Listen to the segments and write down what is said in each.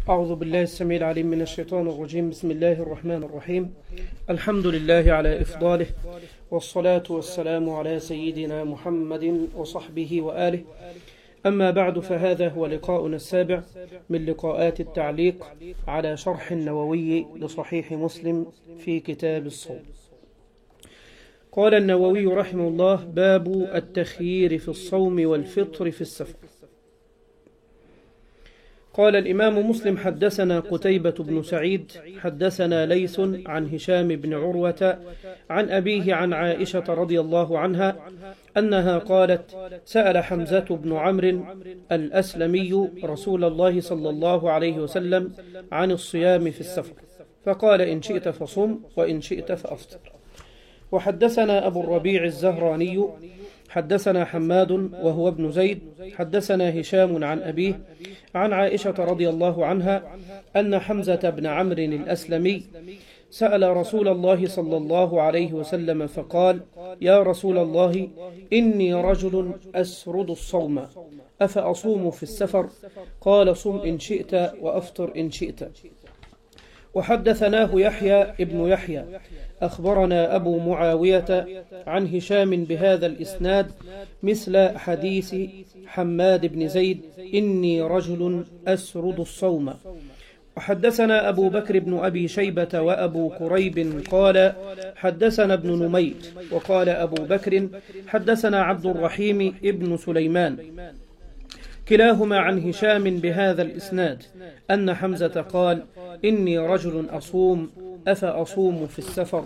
أعوذ بالله السميع العليم من الشيطان الرجيم. بسم الله الرحمن الرحيم. الحمد لله على إفضاله، والصلاة والسلام على سيدنا محمد وصحبه وآله. أما بعد، فهذا هو لقاؤنا السابع من لقاءات التعليق على شرح النووي لصحيح مسلم في كتاب الصوم. قال النووي رحمه الله: باب التخيير في الصوم والفطر في السفر. قال الإمام مسلم: حدثنا قتيبة بن سعيد حدثنا ليث عن هشام بن عروة عن أبيه عن عائشة رضي الله عنها أنها قالت: سأل حمزة بن عمرو الأسلمي رسول الله صلى الله عليه وسلم عن الصيام في السفر، فقال: إن شئت فصم وإن شئت فأفطر. وحدثنا أبو الربيع الزهراني حدثنا حماد وهو ابن زيد حدثنا هشام عن أبيه عن عائشة رضي الله عنها أن حمزة بن عمرو الأسلمي سأل رسول الله صلى الله عليه وسلم فقال: يا رسول الله، إني رجل أسرد الصوم، أفأصوم في السفر؟ قال: صم إن شئت وأفطر إن شئت. وحدثناه يحيى ابن يحيى أخبرنا أبو معاوية عن هشام بهذا الإسناد مثل حديث حماد بن زيد: إني رجل أسرد الصوم. وحدثنا أبو بكر بن أبي شيبة وأبو كريب قال: حدثنا ابن نمير. وقال أبو بكر: حدثنا عبد الرحيم ابن سليمان، كلاهما عن هشام بهذا الإسناد أن حمزة قال: إني رجل أصوم، أفأصوم في السفر؟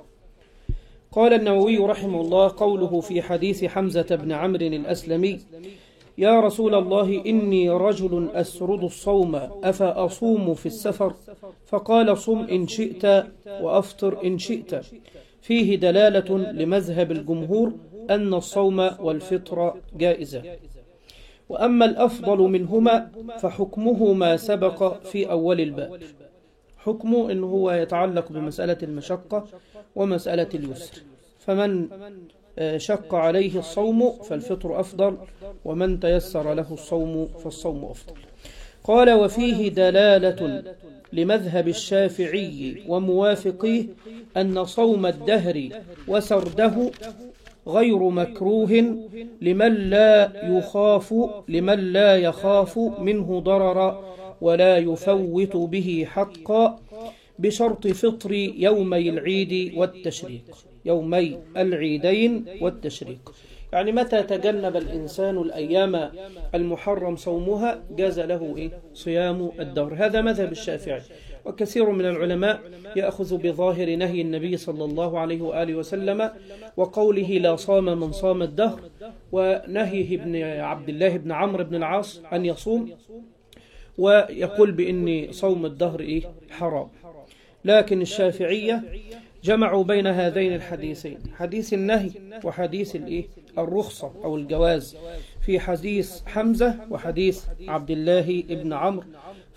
قال النووي رحمه الله: قوله في حديث حمزة بن عمرو الأسلمي: يا رسول الله، إني رجل أسرد الصوم، أفأصوم في السفر؟ فقال: صم إن شئت وأفطر إن شئت، فيه دلالة لمذهب الجمهور أن الصوم والفطر جائزة. وأما الأفضل منهما فحكمه ما سبق في أول الباب. حكمه إنه هو يتعلق بمسألة المشقة ومسألة اليسر، فمن شق عليه الصوم فالفطر أفضل، ومن تيسر له الصوم فالصوم أفضل. قال: وفيه دلالة لمذهب الشافعي وموافقيه أن صوم الدهر وسرده غير مكروه لمن لا يخاف منه ضرر ولا يفوت به حقا، بشرط فطر يومي العيد والتشريق، يومي العيدين والتشريق. يعني متى تجنب الإنسان الأيام المحرم صومها جاز له صيام الدهر. هذا مذهب الشافعي. وكثير من العلماء يأخذ بظاهر نهي النبي صلى الله عليه وآله وسلم وقوله: لا صام من صام الدهر، ونهيه ابن عبد الله بن عمرو بن العاص أن يصوم، ويقول بأن صوم الدهر حرام. لكن الشافعية جمعوا بين هذين الحديثين، حديث النهي وحديث الرخصة أو الجواز، في حديث حمزة وحديث عبد الله بن عمرو.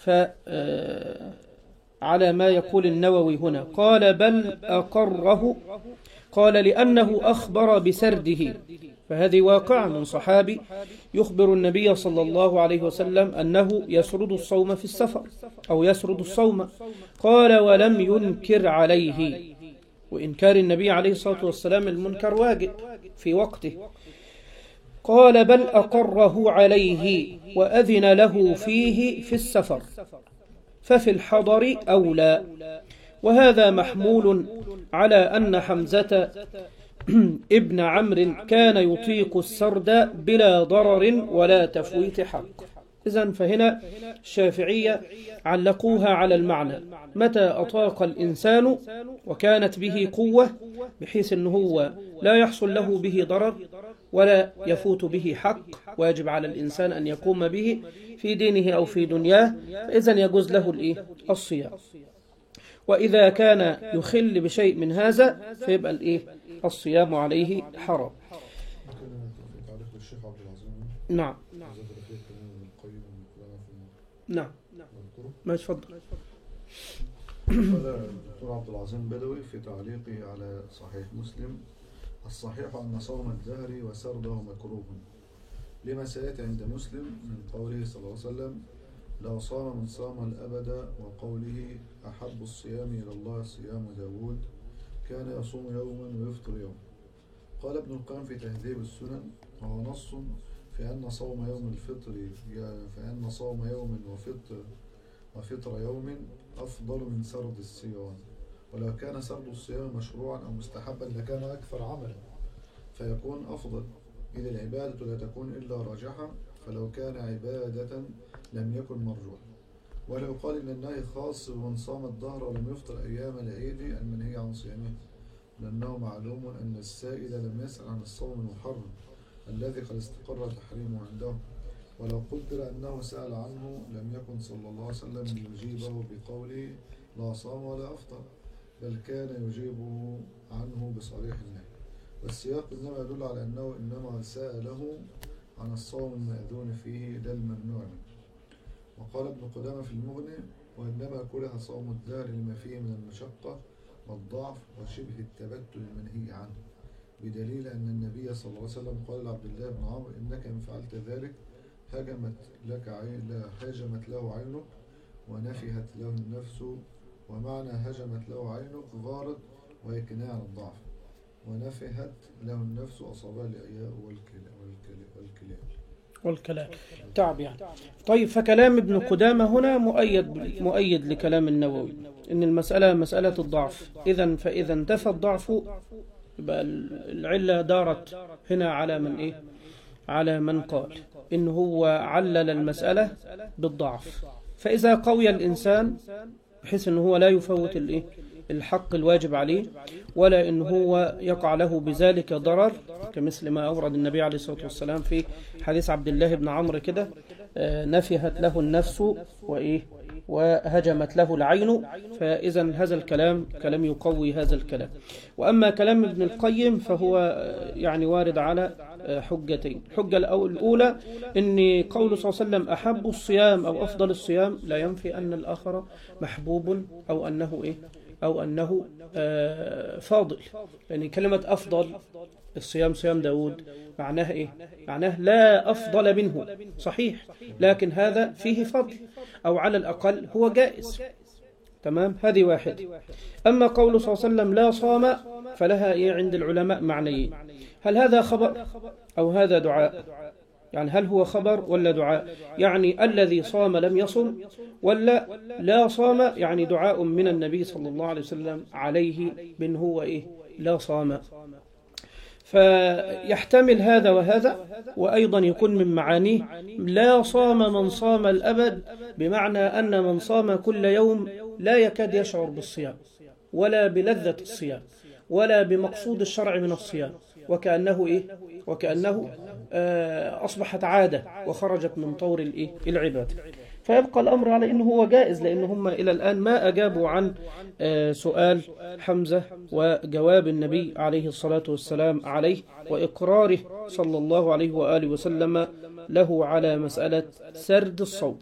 على ما يقول النووي هنا قال: بل أقره. قال: لأنه أخبر بسرده، فهذه واقع من صحابي يخبر النبي صلى الله عليه وسلم أنه يسرد الصوم في السفر أو يسرد الصوم. قال: ولم ينكر عليه، وإنكار النبي عليه الصلاة والسلام المنكر واجب في وقته. قال: بل أقره عليه وأذن له فيه في السفر، ففي الحضر أولى. وهذا محمول على أن حمزة ابن عمرو كان يطيق السرد بلا ضرر ولا تفويت حق. إذن فهنا الشافعية علقوها على المعنى: متى أطاق الإنسان وكانت به قوة بحيث أنه هو لا يحصل له به ضرر ولا يفوت به حق واجب على الإنسان أن يقوم به في دينه أو في دنياه، إذن يجوز له الصيام. وإذا كان يخل بشيء من هذا فيبقى الصيام عليه حرام. نعم نعم ما تفضل. قال الدكتور عبد العظيم بدوي في تعليقه على صحيح مسلم: الصحيح أن صوم الدهر وسرده مكروه، لما سيأتي عند مسلم من قوله صلى الله عليه وسلم: لو صام من صام الأبد، وقوله أحب الصيام إلى الله صيام داود كان يصوم يوما ويفطر يوما. قال ابن القيم في تهذيب السنن: وهو نص في أن صوم يوم الفطر فأن صوم يوم وفطر يوم أفضل من سرد الصيام، ولو كان سرد الصيام مشروعا أو مستحبا لكان أكثر عملا فيكون أفضل، إذ العبادة لا تكون إلا راجحة، فلو كان عبادة لم يكن مرجوح. ولو قال إن النهي خاص بمن صام الدهر ولم يفطر أيام العيد المنهي عن صيامه، لأنه معلوم أن السائل لم يسأل عن الصوم المحرم الذي قد استقر تحريمه عنده، ولو قدر أنه سأل عنه لم يكن صلى الله عليه وسلم يجيبه بقوله لا صام ولا أفطر، بل كان يجيبه عنه بصريح النهي، والسياق إنما يدل على أنه إنما سأله عن الصوم المأذون فيه لا الممنوع منه. وقال ابن قدامة في المغني: وإنما كره صوم الدهر لما فيه من المشقة والضعف وشبه التبتل المنهي عنه، بدليل أن النبي صلى الله عليه وسلم قال لعبد الله بن عمرو: إنك إن فعلت ذلك هاجمت له عينك ونفهت له النفس. ومعنى هجمت له عينك غارت وهي كناية عن الضعف، ونفهت له النفس أصابها الإعياء والكلام تعب يعني. طيب، فكلام ابن قدامة هنا مؤيد لكلام النووي إن المسألة مسألة الضعف. فإذا انتفى الضعف يبقى العلة دارت هنا على من إيه؟ على من قال إن هو علل المسألة بالضعف. فإذا قوي الإنسان بحيث إن هو لا يفوت الحق الواجب عليه، ولا إن هو يقع له بذلك ضرر، كمثل ما أورد النبي عليه الصلاة والسلام في حديث عبد الله بن عمرو كده: نفهت له النفس وهجمت له العين. فإذا هذا الكلام كلام يقوي هذا الكلام. وأما كلام ابن القيم فهو يعني وارد على حجتين. الحجة الأولى إن قول صلى الله عليه وسلم أحب الصيام أو أفضل الصيام لا ينفي أن الآخر محبوب أو أنه فاضل. يعني كلمة أفضل الصيام صيام داود معناه إيه؟ معناه لا أفضل منه، صحيح، لكن هذا فيه فضل، أو على الأقل هو جائز. تمام، هذه واحد. أما قول صلى الله عليه وسلم لا صام فلها عند العلماء معنيين: هل هذا خبر أو هذا دعاء؟ يعني هل هو خبر ولا دعاء؟ يعني الذي صام لم يصم، ولا لا صام يعني دعاء من النبي صلى الله عليه وسلم عليه بأن هو لا صام. فيحتمل هذا وهذا، وأيضا يكون من معانيه لا صام من صام الأبد، بمعنى أن من صام كل يوم لا يكاد يشعر بالصيام ولا بلذة الصيام ولا بمقصود الشرع من الصيام، وكأنه أصبحت عادة وخرجت من طور العبادة. فيبقى الأمر على أنه هو جائز، لأن هم إلى الآن ما أجابوا عن سؤال حمزة وجواب النبي عليه الصلاة والسلام عليه، وإقراره صلى الله عليه وآله وسلم له على مسألة سرد الصوم.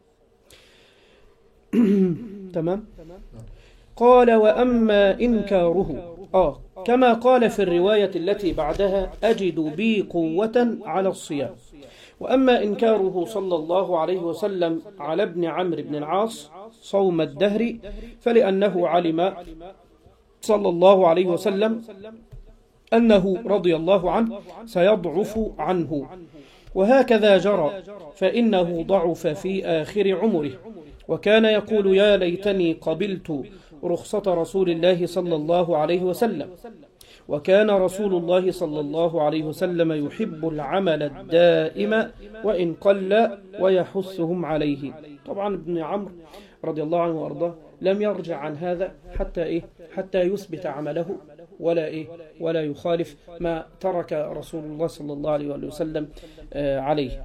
تمام. قال: وأما إنكاره كما قال في الرواية التي بعدها: أجد بي قوة على الصيام. وأما إنكاره صلى الله عليه وسلم على ابن عمرو بن العاص صوم الدهر، فلأنه علم صلى الله عليه وسلم أنه رضي الله عنه سيضعف عنه، وهكذا جرى، فإنه ضعف في آخر عمره، وكان يقول: يا ليتني قبلت رخصة رسول الله صلى الله عليه وسلم. وكان رسول الله صلى الله عليه وسلم يحب العمل الدائم وإن قل ويحثهم عليه. طبعا ابن عمرو رضي الله عنه وأرضاه لم يرجع عن هذا حتى يثبت عمله ولا يخالف ما ترك رسول الله صلى الله عليه وسلم عليه.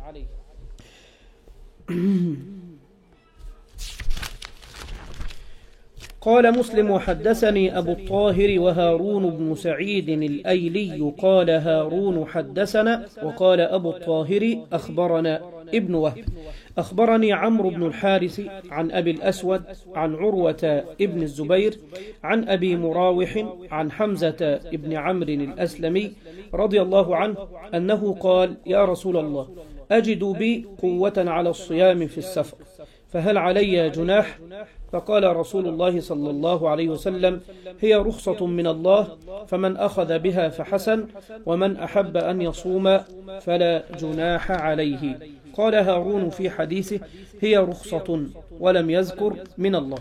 قال مسلم: وحدثني أبو الطاهر وهارون بن سعيد الأيلي قال هارون حدثنا، وقال أبو الطاهر أخبرنا ابن وهب أخبرني عمرو بن الحارث عن أبي الأسود عن عروة ابن الزبير عن أبي مراوح عن حمزة ابن عمرو الأسلمي رضي الله عنه أنه قال: يا رسول الله، أجد بي قوة على الصيام في السفر، فهل علي جناح؟ فقال رسول الله صلى الله عليه وسلم: هي رخصة من الله، فمن أخذ بها فحسن، ومن أحب أن يصوم فلا جناح عليه. قال هارون في حديثه: هي رخصة، ولم يذكر من الله.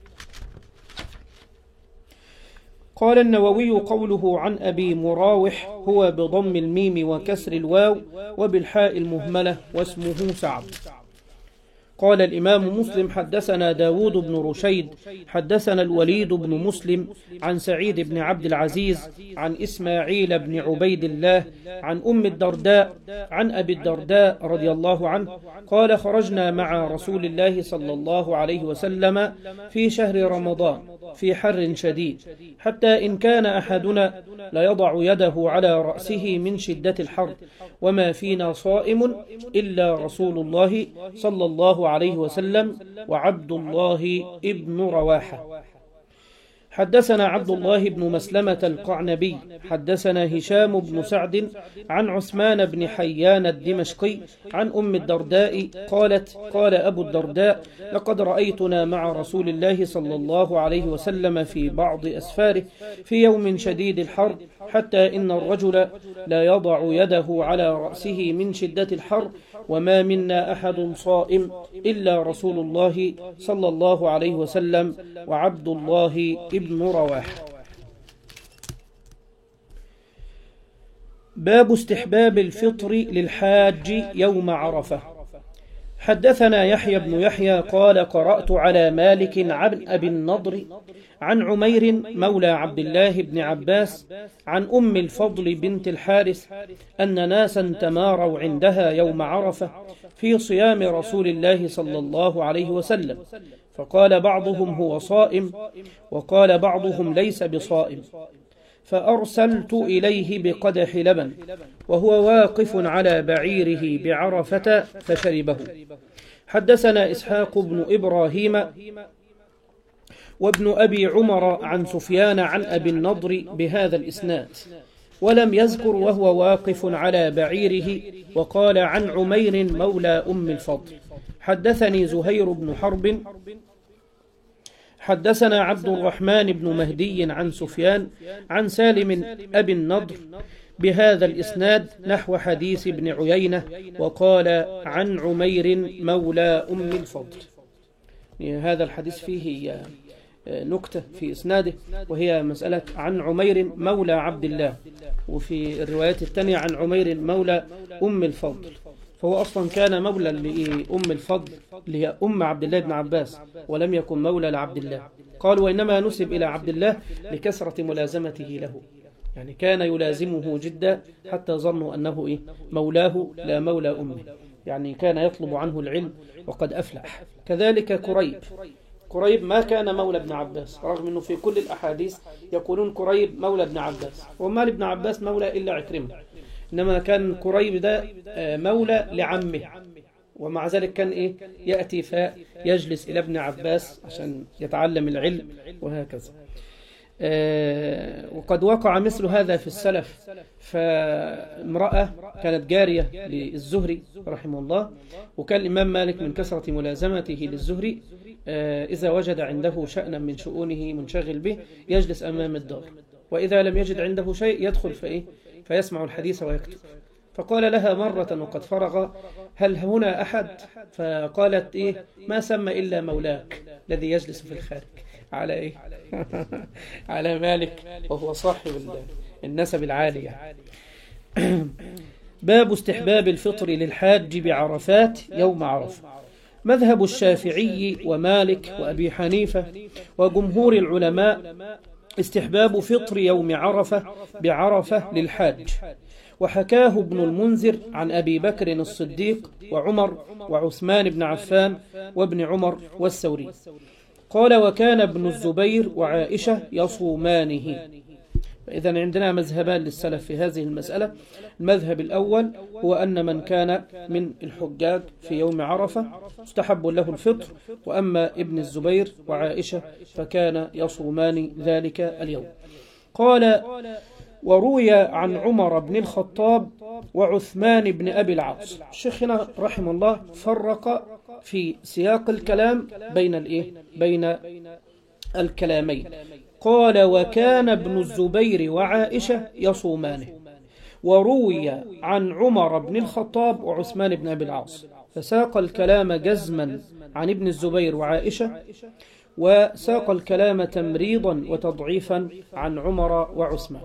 قال النووي: قوله عن أبي مراوح هو بضم الميم وكسر الواو وبالحاء المهملة، واسمه سعد. قال الإمام مسلم: حدثنا داود بن رشيد حدثنا الوليد بن مسلم عن سعيد بن عبد العزيز عن إسماعيل بن عبيد الله عن أم الدرداء عن أبي الدرداء رضي الله عنه قال: خرجنا مع رسول الله صلى الله عليه وسلم في شهر رمضان في حر شديد، حتى إن كان أحدنا ليضع يده على رأسه من شدة الحر، وما فينا صائم إلا رسول الله صلى الله عليه وسلم وعبد الله ابن رواحة. حدثنا عبد الله بن مسلمة القعنبي حدثنا هشام بن سعد عن عثمان بن حيان الدمشقي عن أم الدرداء قالت: قال أبو الدرداء: لقد رأيتنا مع رسول الله صلى الله عليه وسلم في بعض أسفاره في يوم شديد الحر، حتى إن الرجل لا يضع يده على رأسه من شدة الحر، وما منا أحد صائم إلا رسول الله صلى الله عليه وسلم وعبد الله ابن رواحة. باب استحباب الفطر للحاج يوم عرفة. حدثنا يحيى بن يحيى قال: قرأت على مالك عن أبي النضر عن عمير مولى عبد الله بن عباس عن أم الفضل بنت الحارث أن ناسا تماروا عندها يوم عرفة في صيام رسول الله صلى الله عليه وسلم، فقال بعضهم: هو صائم، وقال بعضهم: ليس بصائم، فأرسلت إليه بقدح لبن وهو واقف على بعيره بعرفة فشربه. حدثنا إسحاق بن إبراهيم وابن أبي عمر عن سفيان عن أبي النضر بهذا الإسناد، ولم يذكر وهو واقف على بعيره، وقال عن عمير مولى أم الفضل. حدثني زهير بن حرب حدثنا عبد الرحمن بن مهدي عن سفيان عن سالم أبي النضر بهذا الإسناد نحو حديث ابن عيينة، وقال عن عمير مولى أم الفضل. هذا الحديث فيه نكتة في إسناده، وهي مسألة عن عمير مولى عبد الله، وفي الروايات الثانية عن عمير مولى أم الفضل، فهو أصلا كان مولى لأم الفضل اللي هي أم عبد الله بن عباس، ولم يكن مولى لعبد الله. قال: وإنما نسب إلى عبد الله لكثرة ملازمته له، يعني كان يلازمه جدا حتى ظنوا أنه مولاه لا مولى أمه، يعني كان يطلب عنه العلم وقد أفلح. كذلك كريب ما كان مولى ابن عباس، رغم أنه في كل الأحاديث يقولون كريب مولى ابن عباس، وما لابن عباس مولى إلا عكرمة، إنما كان كريب ده مولى لعمه، ومع ذلك كان يأتي فيجلس إلى ابن عباس عشان يتعلم العلم وهكذا. وقد وقع مثل هذا في السلف، فامرأة كانت جارية للزهري رحمه الله، وكان الإمام مالك من كثرة ملازمته للزهري إذا وجد عنده شأنا من شؤونه منشغل به يجلس أمام الدار، وإذا لم يجد عنده شيء يدخل فيسمع الحديث ويكتب. فقال لها مرة وقد فرغ: هل هنا أحد؟ فقالت: ما سمى إلا مولاك الذي يجلس في الخارج. على على مالك، وهو صاحب النسب العالية. باب استحباب الفطر للحاج بعرفات يوم عرفة. مذهب الشافعي ومالك وأبي حنيفة وجمهور العلماء استحباب فطر يوم عرفة بعرفة للحاج، وحكاه ابن المنذر عن أبي بكر الصديق وعمر وعثمان بن عفان وابن عمر والثوري. قال: وكان ابن الزبير وعائشة يصومانه. فإذا عندنا مذهبان للسلف في هذه المسألة. المذهب الأول هو أن من كان من الحجاج في يوم عرفة استحب له الفطر، وأما ابن الزبير وعائشة فكان يصومان ذلك اليوم. قال وروي عن عمر بن الخطاب وعثمان بن أبي العاص. الشيخ هنا رحمه الله فرق في سياق الكلام بين الكلامين. قال: وكان ابن الزبير وعائشة يصومانه. وروي عن عمر بن الخطاب وعثمان بن أبي العاص، فساق الكلام جزما عن ابن الزبير وعائشة، وساق الكلام تمريضا وتضعيفا عن عمر وعثمان.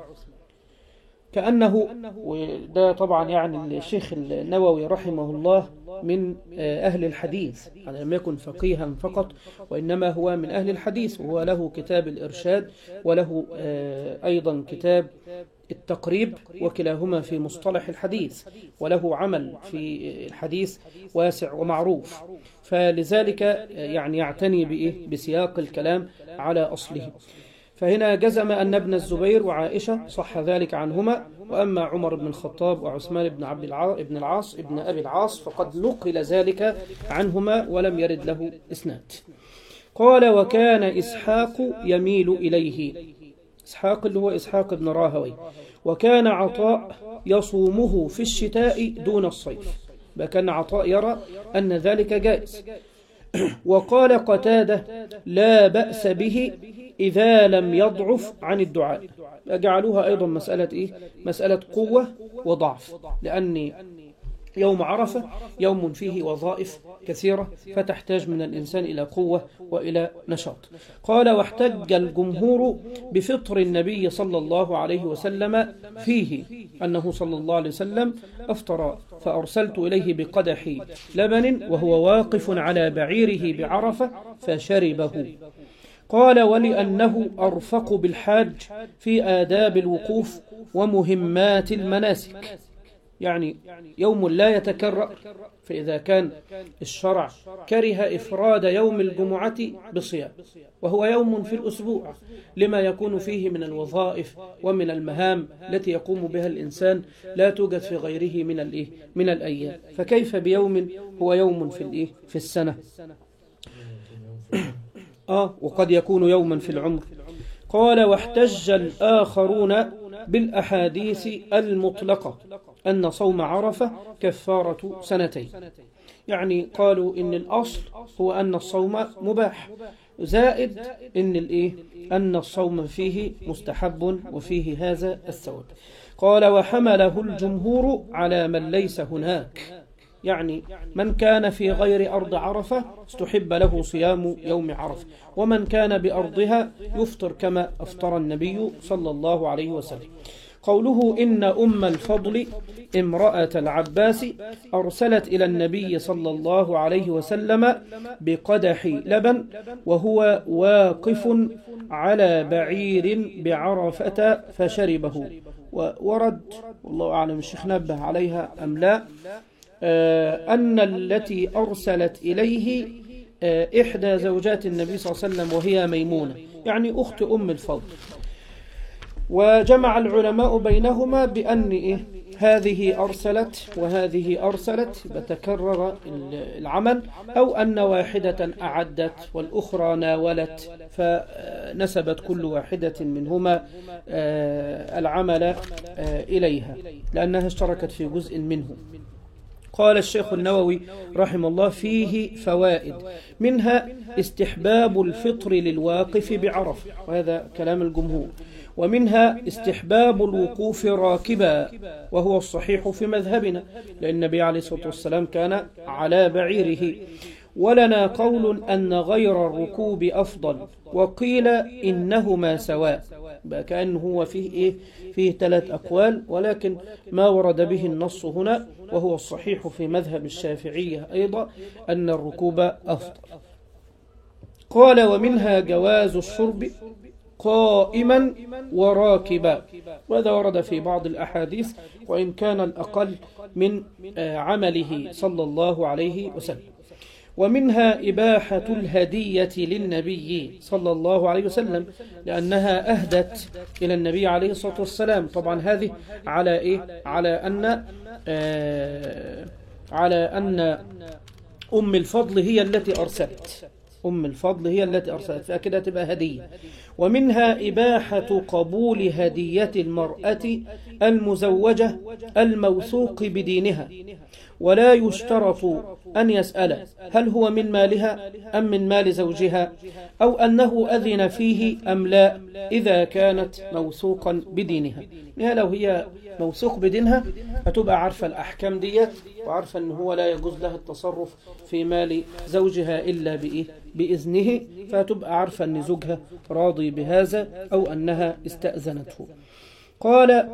كأنه، وده طبعا يعني الشيخ النووي رحمه الله من أهل الحديث، يعني لم يكن فقيها فقط وإنما هو من أهل الحديث، وهو له كتاب الإرشاد وله أيضا كتاب التقريب، وكلاهما في مصطلح الحديث، وله عمل في الحديث واسع ومعروف، فلذلك يعني يعتني بسياق الكلام على أصله. فهنا جزم أن ابن الزبير وعائشة صح ذلك عنهما، وأما عمر بن الخطاب وعثمان بن أبي العاص فقد نقل ذلك عنهما ولم يرد له إسناد. قال: وكان إسحاق يميل إليه. إسحاق اللي هو إسحاق بن راهوي. وكان عطاء يصومه في الشتاء دون الصيف، كان عطاء يرى أن ذلك جائز. وقال قتادة: لا بأس به إذا لم يضعف عن الدعاء. جعلوها أيضا مسألة قوة وضعف، لأن يوم عرفة يوم فيه وظائف كثيرة، فتحتاج من الإنسان إلى قوة وإلى نشاط. قال: واحتج الجمهور بفطر النبي صلى الله عليه وسلم فيه، أنه صلى الله عليه وسلم أفطر فأرسلت إليه بقدح لبن وهو واقف على بعيره بعرفة فشربه. قال: ولأنه أرفق بالحاج في آداب الوقوف ومهمات المناسك، يعني يوم لا يتكرر، فإذا كان الشرع كره إفراد يوم الجمعة بصيام، وهو يوم في الأسبوع لما يكون فيه من الوظائف ومن المهام التي يقوم بها الإنسان لا توجد في غيره من الأيام، فكيف بيوم هو يوم في السنة؟ وقد يكون يوما في العمر. قال: واحتج الآخرون بالأحاديث المطلقة أن صوم عرفة كفارة سنتين، يعني قالوا إن الأصل هو أن الصوم مباح، زائد أن الصوم فيه مستحب وفيه هذا الثواب. قال: وحمله الجمهور على من ليس هناك، يعني من كان في غير أرض عرفة استحب له صيام يوم عرفة، ومن كان بأرضها يفطر كما أفطر النبي صلى الله عليه وسلم. قوله: إن أم الفضل امرأة العباس أرسلت إلى النبي صلى الله عليه وسلم بقدح لبن وهو واقف على بعير بعرفة فشربه. ورد والله أعلم الشيخ نبه عليها أم لا، أن التي أرسلت إليه إحدى زوجات النبي صلى الله عليه وسلم وهي ميمونة، يعني أخت أم الفضل. وجمع العلماء بينهما بأن هذه أرسلت وهذه أرسلت، بتكرر العمل، أو أن واحدة أعدت والأخرى ناولت، فنسبت كل واحدة منهما العمل إليها لأنها اشتركت في جزء منه. قال الشيخ النووي رحمه الله: فيه فوائد، منها استحباب الفطر للواقف بعرفة، وهذا كلام الجمهور، ومنها استحباب الوقوف راكبا، وهو الصحيح في مذهبنا، لأن النبي عليه الصلاة والسلام كان على بعيره. ولنا قول أن غير الركوب أفضل، وقيل إنهما سواء، كأنه هو فيه 3 أقوال، ولكن ما ورد به النص هنا وهو الصحيح في مذهب الشافعية أيضا أن الركوب أفضل. قال: ومنها جواز الشرب قائما وراكبا، وهذا ورد في بعض الأحاديث وإن كان الأقل من عمله صلى الله عليه وسلم. ومنها إباحة الهدية للنبي صلى الله عليه وسلم، لأنها أهدت إلى النبي عليه الصلاة والسلام. طبعا هذه على أن أم الفضل هي التي أرسلت، فأكيد تبقى هدية. ومنها إباحة قبول هدية المرأة المزوجة الموثوق بدينها، ولا يشترط أن يسأل هل هو من مالها أم من مال زوجها، أو أنه أذن فيه أم لا إذا كانت موثوقا بدينها. يعني لو هي موثوق بدينها هتبقى عارفة الأحكام ديت، وعارفة أنه هو لا يجوز لها التصرف في مال زوجها إلا بإذنه، فهتبقى عارفة أن زوجها راضي بهذا أو أنها استأذنته. قال: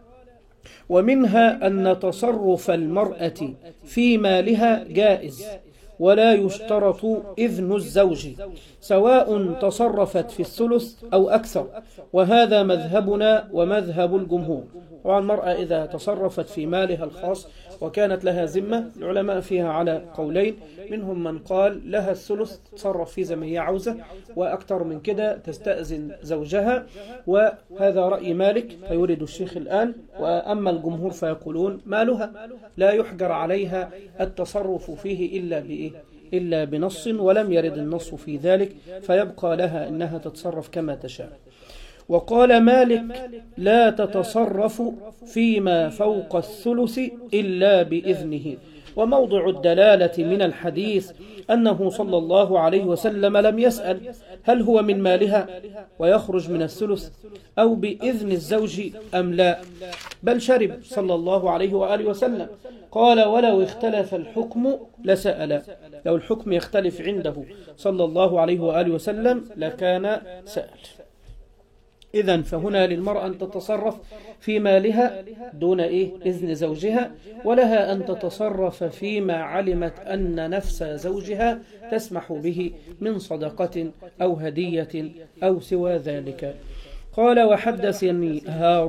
ومنها أن تصرف المرأة في مالها جائز، ولا يشترط إذن الزوج سواء تصرفت في الثلث أو أكثر، وهذا مذهبنا ومذهب الجمهور. والمرأة إذا تصرفت في مالها الخاص وكانت لها ذمة، العلماء فيها على قولين، منهم من قال لها الثلث تصرف فيه زي ما هي عاوزة، وأكثر من كده تستأذن زوجها، وهذا رأي مالك فيورد الشيخ الآن. وأما الجمهور فيقولون مالها لا يحجر عليها التصرف فيه إلا بنص، ولم يرد النص في ذلك، فيبقى لها أنها تتصرف كما تشاء. وقال مالك: لا تتصرف فيما فوق الثلث إلا بإذنه. وموضع الدلالة من الحديث أنه صلى الله عليه وسلم لم يسأل هل هو من مالها ويخرج من الثلث أو بإذن الزوج أم لا، بل شرب صلى الله عليه وآله وسلم. قال: ولو اختلف الحكم لسأل. لو الحكم يختلف عنده صلى الله عليه وآله وسلم لكان سأل. إذن فهنا للمرأة أن تتصرف في مالها دون إذن زوجها، ولها أن تتصرف فيما علمت أن نفس زوجها تسمح به من صدقة أو هدية أو سوى ذلك. قال: وحدثني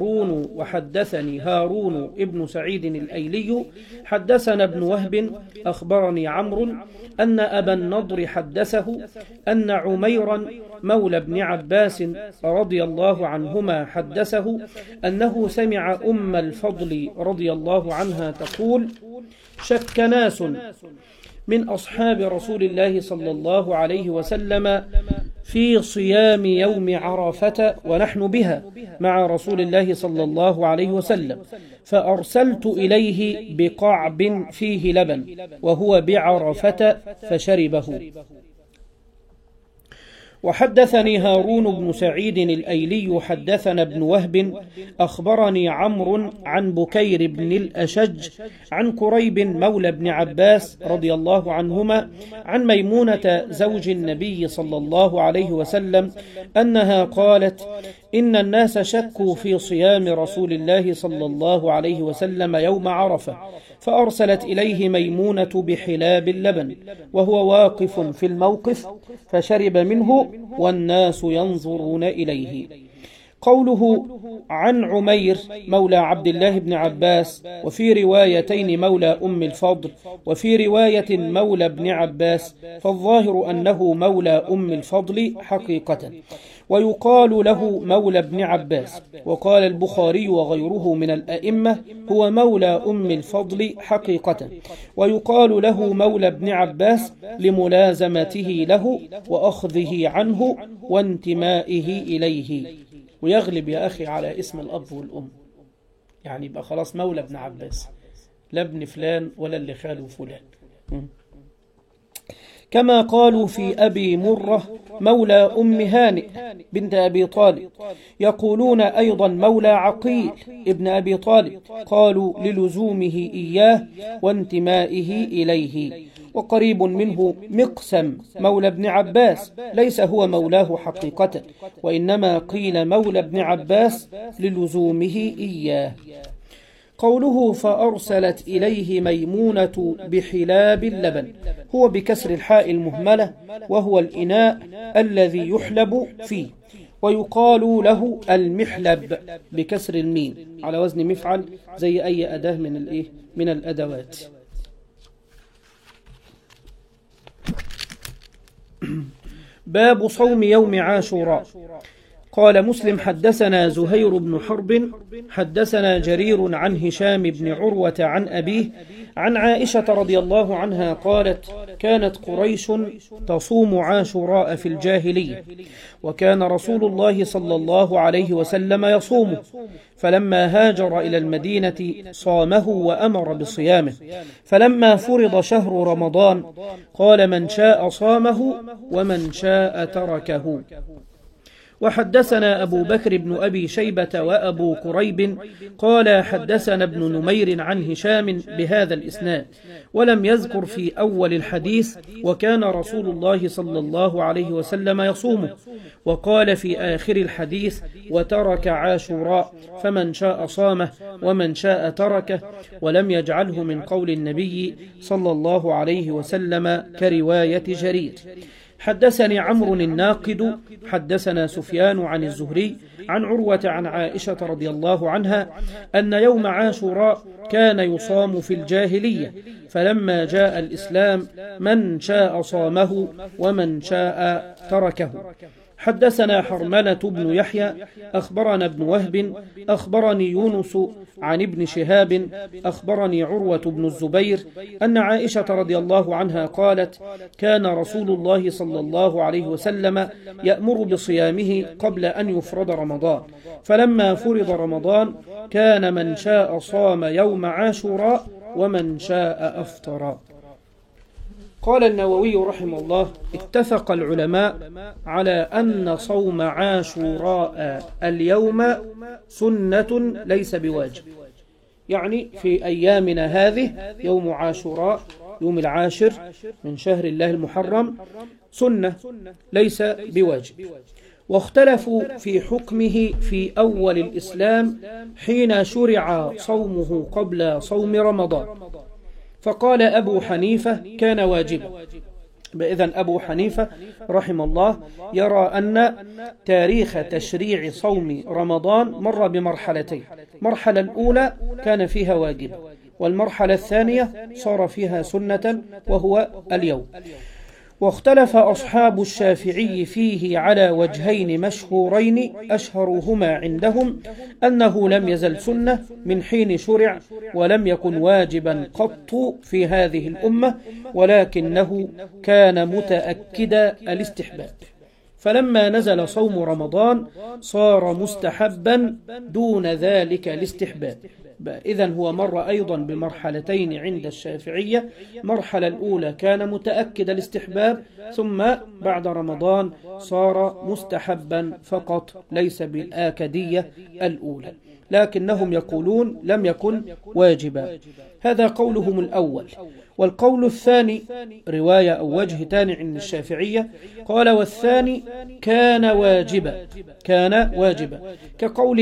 هارون ابن سعيد الأيلي حدثنا ابن وهب أخبرني عمرو أن أبا النضر حدثه أن عميرا مولى ابن عباس رضي الله عنهما حدثه أنه سمع أم الفضل رضي الله عنها تقول: شك ناس من أصحاب رسول الله صلى الله عليه وسلم في صيام يوم عرفة ونحن بها مع رسول الله صلى الله عليه وسلم، فأرسلت إليه بقعب فيه لبن وهو بعرفة فشربه. وحدثني هارون بن سعيد الأيلي حدثنا ابن وهب أخبرني عمرو عن بكير بن الأشج عن كريب مولى ابن عباس رضي الله عنهما عن ميمونة زوج النبي صلى الله عليه وسلم أنها قالت: إن الناس شكوا في صيام رسول الله صلى الله عليه وسلم يوم عرفة، فأرسلت إليه ميمونة بحلاب اللبن وهو واقف في الموقف فشرب منه والناس ينظرون إليه. قوله عن عمير مولى عبد الله بن عباس، وفي روايتين مولى أم الفضل، وفي رواية مولى ابن عباس، فالظاهر أنه مولى أم الفضل حقيقة، ويقال له مولى ابن عباس. وقال البخاري وغيره من الأئمة هو مولى أم الفضل حقيقة، ويقال له مولى ابن عباس لملازمته له وأخذه عنه وانتمائه إليه. ويغلب يا أخي على اسم الأب والأم، يعني يبقى خلاص مولى ابن عباس، لا ابن فلان ولا اللي خاله فلان. كما قالوا في أبي مرة مولى أم هانئ بنت أبي طالب. يقولون أيضا مولى عقيل ابن أبي طالب، قالوا للزومه إياه وانتمائه إليه. وقريب منه مقسم مولى ابن عباس، ليس هو مولاه حقيقة، وإنما قيل مولى ابن عباس للزومه إياه. قوله فأرسلت إليه ميمونة بحلاب اللبن هو بكسر الحاء المهملة، وهو الإناء الذي يحلب فيه، ويقال له المحلب بكسر الميم على وزن مفعل زي أي أداة من الأدوات. باب صوم يوم عاشوراء. قال مسلم: حدثنا زهير بن حرب حدثنا جرير عن هشام بن عروة عن أبيه عن عائشة رضي الله عنها قالت: كانت قريش تصوم عاشوراء في الجاهلية، وكان رسول الله صلى الله عليه وسلم يصومه، فلما هاجر إلى المدينة صامه وأمر بصيامه، فلما فرض شهر رمضان قال: من شاء صامه ومن شاء تركه. وحدثنا أبو بكر بن أبي شيبة وأبو كريب قال: حدثنا ابن نمير عن هشام بهذا الإسناد، ولم يذكر في أول الحديث: وكان رسول الله صلى الله عليه وسلم يصومه، وقال في آخر الحديث: وترك عاشوراء، فمن شاء صامه ومن شاء تركه، ولم يجعله من قول النبي صلى الله عليه وسلم كرواية جرير. حدثني عمرو الناقد حدثنا سفيان عن الزهري عن عروة عن عائشة رضي الله عنها أن يوم عاشوراء كان يصام في الجاهلية، فلما جاء الإسلام من شاء صامه ومن شاء تركه. حدثنا حرملة بن يحيى أخبرنا ابن وهب أخبرني يونس عن ابن شهاب أخبرني عروة بن الزبير أن عائشة رضي الله عنها قالت: كان رسول الله صلى الله عليه وسلم يأمر بصيامه قبل أن يفرض رمضان، فلما فرض رمضان كان من شاء صام يوم عاشوراء ومن شاء أفطر. قال النووي رحمه الله: اتفق العلماء على أن صوم عاشوراء اليوم سنة ليس بواجب، يعني في أيامنا هذه يوم عاشوراء يوم العاشر من شهر الله المحرم سنة ليس بواجب. واختلفوا في حكمه في أول الإسلام حين شرع صومه قبل صوم رمضان، فقال أبو حنيفة: كان واجبا. إذن أبو حنيفة رحمه الله يرى أن تاريخ تشريع صوم رمضان مر بمرحلتين: المرحلة الأولى كان فيها واجبا، والمرحلة الثانية صار فيها سنة وهو اليوم. واختلف أصحاب الشافعي فيه على وجهين مشهورين، أشهرهما عندهم أنه لم يزل سنة من حين شرع، ولم يكن واجبا قط في هذه الأمة، ولكنه كان متأكد الاستحباب، فلما نزل صوم رمضان صار مستحبا دون ذلك الاستحباب. إذن هو مر أيضا بمرحلتين عند الشافعية: مرحلة الأولى كان متأكد الاستحباب، ثم بعد رمضان صار مستحبا فقط ليس بالآكدية الأولى، لكنهم يقولون لم يكن واجبا. هذا قولهم الأول. والقول الثاني رواية أو وجه ثاني عند الشافعية قال: والثاني كان واجبا كقول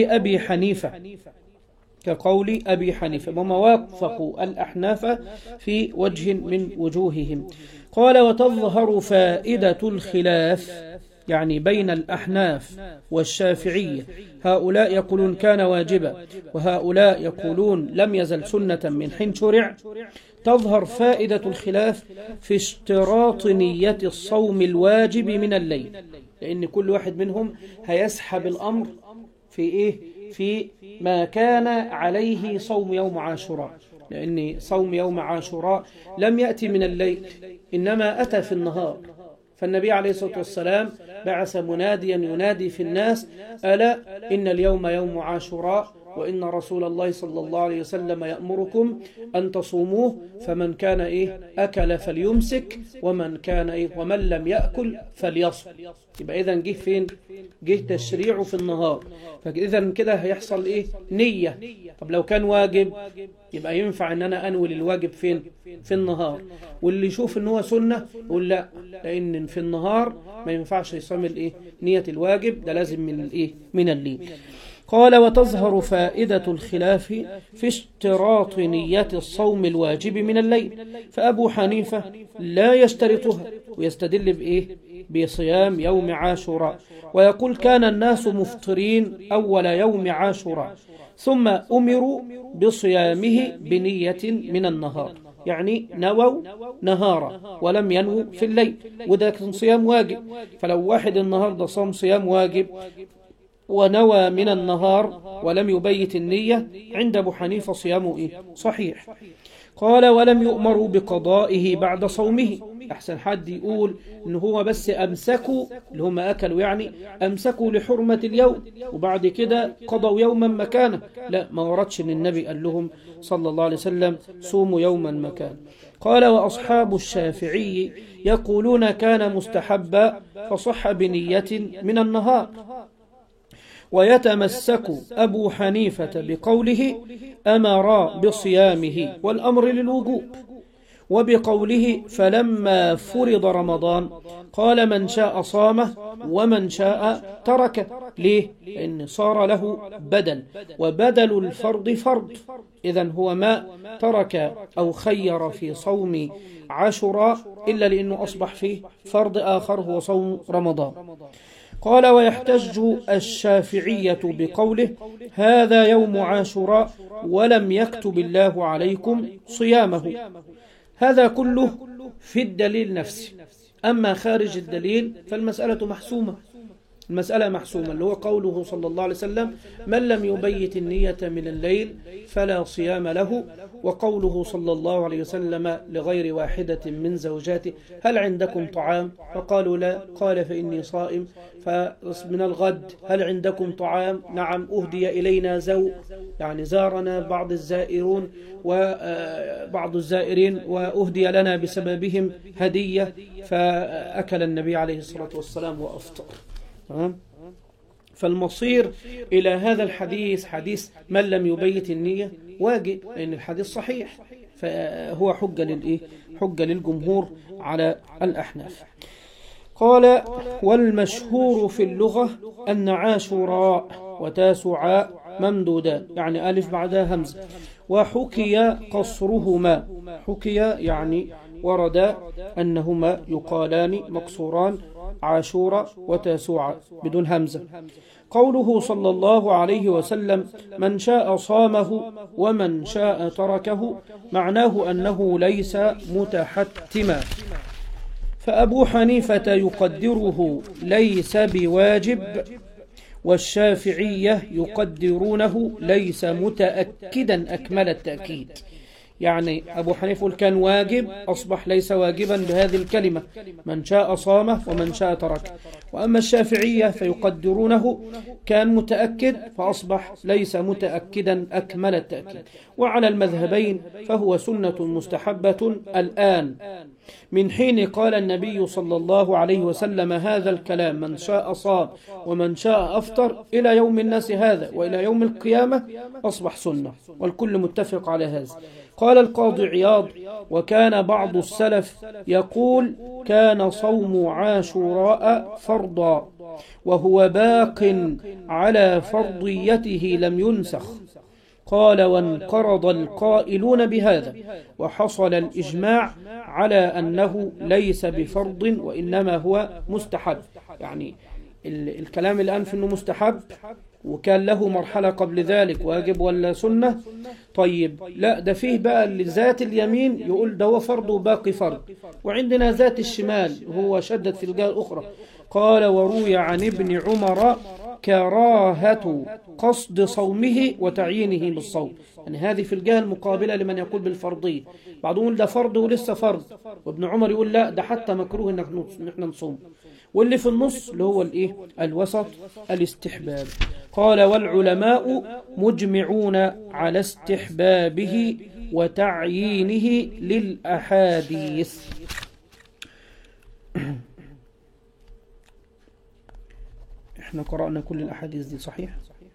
أبي حنيفة وما وافقوا الأحناف في وجه من وجوههم. قال: وتظهر فائدة الخلاف، يعني بين الأحناف والشافعية، هؤلاء يقولون كان واجبا وهؤلاء يقولون لم يزل سنة من حين شرع. تظهر فائدة الخلاف في اشتراط نية الصوم الواجب من الليل، لأن كل واحد منهم هيسحب الأمر في ما كان عليه صوم يوم عاشوراء، لأن صوم يوم عاشوراء لم يأتي من الليل إنما أتى في النهار، فالنبي عليه الصلاة والسلام بعث مناديا ينادي في الناس: ألا إن اليوم يوم عاشوراء، وإن رسول الله صلى الله عليه وسلم يأمركم أن تصوموه، فمن كان أكل فليمسك، ومن كان ومن لم يأكل فليصم. يبقى إذن جه فين؟ جه تشريعه في النهار، فإذن كده هيحصل نية. طب لو كان واجب يبقى ينفع أن أنا أنوي الواجب فين؟ في النهار. واللي يشوف أنه سنة يقول لا، لأن في النهار ما ينفعش يصوم نية الواجب، ده لازم من الليل. قال: وتظهر فائدة الخلاف في اشتراط نية الصوم الواجب من الليل، فأبو حنيفة لا يشترطها ويستدل بصيام يوم عاشوراء، ويقول: كان الناس مفطرين أول يوم عاشوراء ثم أمروا بصيامه بنية من النهار، يعني نووا نهارا ولم ينووا في الليل، وده كان صيام واجب. فلو واحد النهاردة صام صيام واجب ونوى من النهار ولم يبيت النية، عند أبو حنيفة صيامه صحيح. قال ولم يؤمروا بقضائه بعد صومه. أحسن حد يقول إن هو بس أمسكوا اللي هم أكلوا، يعني أمسكوا لحرمة اليوم وبعد كده قضوا يوما مكانه. لا، ما وردش إن النبي قال لهم صلى الله عليه وسلم صوموا يوما مكانه. قال وأصحاب الشافعي يقولون كان مستحبا فصح بنية من النهار. ويتمسك أبو حنيفة بقوله أمر بصيامه والأمر للوجوب، وبقوله فلما فرض رمضان قال من شاء صامه ومن شاء تركه. ليه؟ لأن صار له بدل، وبدل الفرض فرض، إذن هو ما ترك أو خير في صوم عاشوراء إلا لأنه أصبح فيه فرض آخر هو صوم رمضان. قال ويحتج الشافعية بقوله هذا يوم عاشوراء ولم يكتب الله عليكم صيامه. هذا كله في الدليل نفسه، أما خارج الدليل فالمسألة محسومة. المسألة محسومة، اللي هو قوله صلى الله عليه وسلم من لم يبيت النية من الليل فلا صيام له، وقوله صلى الله عليه وسلم لغير واحدة من زوجاته هل عندكم طعام؟ فقالوا لا، قال فإني صائم. فمن الغد هل عندكم طعام؟ نعم، أهدي إلينا زو، يعني زارنا بعض الزائرون وبعض الزائرين وأهدي لنا بسببهم هدية، فأكل النبي عليه الصلاة والسلام وأفطر. فالمصير إلى هذا الحديث حديث من لم يبيت النية واجب، لأن الحديث صحيح، فهو حجة للجمهور على الأحناف. قال والمشهور في اللغة أن عاشوراء وتاسعاء ممدودان، يعني ألف بعدها همزة، وحكي قصرهما. حكي يعني ورد أنهما يقالان مقصوران، عاشوراء وتاسوعاء بدون همزة. قوله صلى الله عليه وسلم من شاء صامه ومن شاء تركه، معناه أنه ليس متحتما. فأبو حنيفة يقدره ليس بواجب، والشافعية يقدرونه ليس متأكدا أكمل التأكيد. يعني أبو حنيفة كان واجب أصبح ليس واجبا بهذه الكلمة، من شاء صامه ومن شاء تركه. وأما الشافعية فيقدرونه كان متأكد فأصبح ليس متأكدا أكمل التأكيد. وعلى المذهبين فهو سنة مستحبة الآن، من حين قال النبي صلى الله عليه وسلم هذا الكلام من شاء صام ومن شاء أفطر إلى يوم الناس هذا وإلى يوم القيامة أصبح سنة، والكل متفق على هذا. قال القاضي عياض وكان بعض السلف يقول كان صوم عاشوراء فرضا وهو باق على فرضيته لم ينسخ. قال وانقرض القائلون بهذا، وحصل الإجماع على أنه ليس بفرض وإنما هو مستحب. يعني الكلام الآن في أنه مستحب، وكان له مرحلة قبل ذلك واجب ولا سنة. طيب لا، ده فيه بقى لذات اليمين يقول ده هو فرض وباقي فرض، وعندنا ذات الشمال هو شدد في الجهة الأخرى. قال وروي عن ابن عمر كراهة قصد صومه وتعيينه بالصوم، يعني هذه في الجهة المقابلة لمن يقول بالفرضية. بعضهم يقول ده فرض ولسه فرض، وابن عمر يقول لا ده حتى مكروه ان احنا نصوم. واللي في النص اللي هو الوسط الاستحباب. قال والعلماء مجمعون على استحبابه وتعيينه للأحاديث. احنا قرأنا كل الأحاديث دي صحيح؟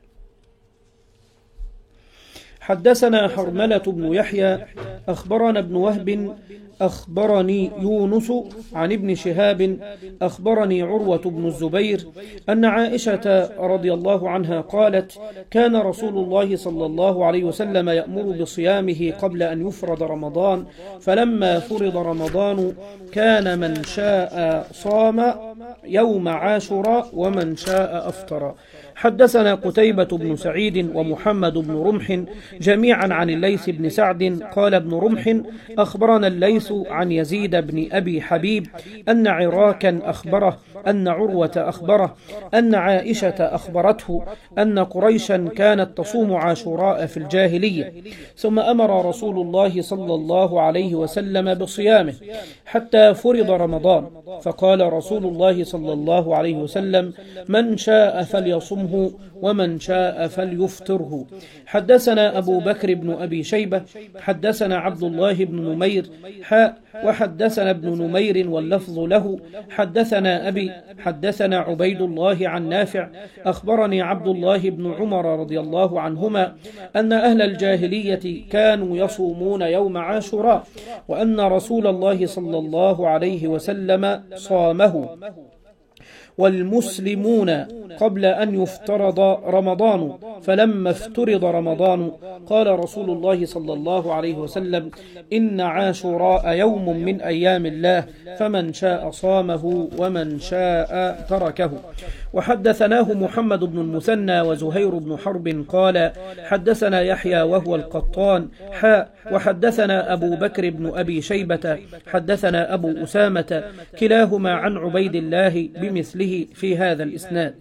حدثنا حرملة بن يحيى أخبرنا ابن وهب أخبرني يونس عن ابن شهاب أخبرني عروة بن الزبير أن عائشة رضي الله عنها قالت كان رسول الله صلى الله عليه وسلم يأمر بصيامه قبل أن يفرض رمضان، فلما فرض رمضان كان من شاء صام يوم عاشوراء ومن شاء أفطر. حدثنا قتيبة بن سعيد ومحمد بن رمح جميعا عن الليث بن سعد قال ابن ابن رمح أخبرنا الليث عن يزيد بن أبي حبيب أن عراكا أخبره أن عروة أخبره أن عائشة أخبرته أن قريشا كانت تصوم عاشوراء في الجاهلية، ثم أمر رسول الله صلى الله عليه وسلم بصيامه حتى فرض رمضان، فقال رسول الله صلى الله عليه وسلم: من شاء فليصمه ومن شاء فليفطره. حدثنا أبو بكر بن أبي شيبة حدثنا عبد الله بن نمير وحدثنا ابن نمير واللفظ له حدثنا أبي حدثنا عبيد الله عن نافع أخبرني عبد الله بن عمر رضي الله عنهما أن أهل الجاهلية كانوا يصومون يوم عاشوراء، وأن رسول الله صلى الله عليه وسلم صامه والمسلمون قبل أن يفترض رمضان، فلما افترض رمضان قال رسول الله صلى الله عليه وسلم: إن عاشوراء يوم من أيام الله، فمن شاء صامه ومن شاء تركه. وحدثناه محمد بن المثنى وزهير بن حرب قال حدثنا يحيى وهو القطان وحدثنا أبو بكر بن أبي شيبة حدثنا أبو أسامة كلاهما عن عبيد الله بمثله في هذا الإسناد.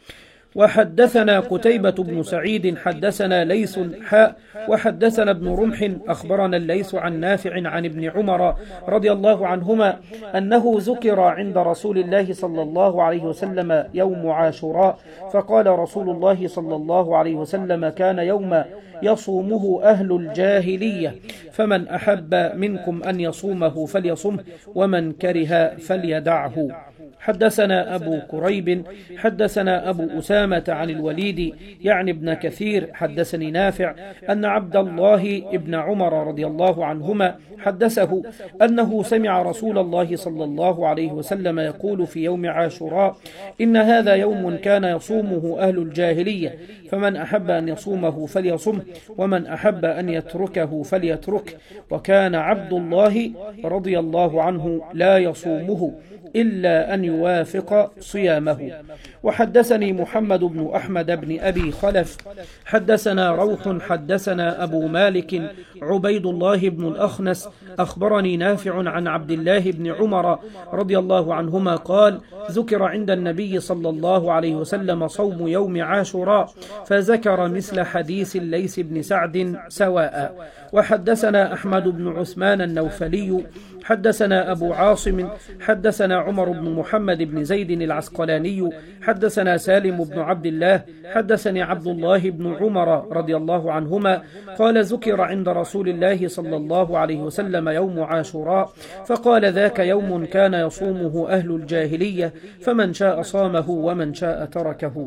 وحدثنا قتيبة بن سعيد حدثنا ليث وحدثنا ابن رمح أخبرنا الليث عن نافع عن ابن عمر رضي الله عنهما أنه ذكر عند رسول الله صلى الله عليه وسلم يوم عاشوراء، فقال رسول الله صلى الله عليه وسلم: كان يوم يصومه أهل الجاهلية، فمن أحب منكم أن يصومه فليصمه ومن كره فليدعه. حدثنا أبو كريب حدثنا أبو أسامة عن الوليد يعني ابن كثير حدثني نافع أن عبد الله ابن عمر رضي الله عنهما حدثه أنه سمع رسول الله صلى الله عليه وسلم يقول في يوم عاشوراء: إن هذا يوم كان يصومه أهل الجاهلية، فمن أحب أن يصومه فليصمه ومن أحب أن يتركه فليترك. وكان عبد الله رضي الله عنه لا يصومه إلا أن يوافق صيامه. وحدثني محمد بن أحمد بن أبي خلف حدثنا روح حدثنا أبو مالك عبيد الله بن الأخنس أخبرني نافع عن عبد الله بن عمر رضي الله عنهما قال: ذكر عند النبي صلى الله عليه وسلم صوم يوم عاشوراء، فذكر مثل حديث الليث بن سعد سواء. وحدثنا أحمد بن عثمان النوفلي حدثنا أبو عاصم حدثنا عمر بن محمد بن زيد العسقلاني حدثنا سالم بن عبد الله حدثني عبد الله بن عمر رضي الله عنهما قال: ذكر عند رسول الله صلى الله عليه وسلم يوم عاشوراء، فقال: ذاك يوم كان يصومه أهل الجاهلية، فمن شاء صامه ومن شاء تركه.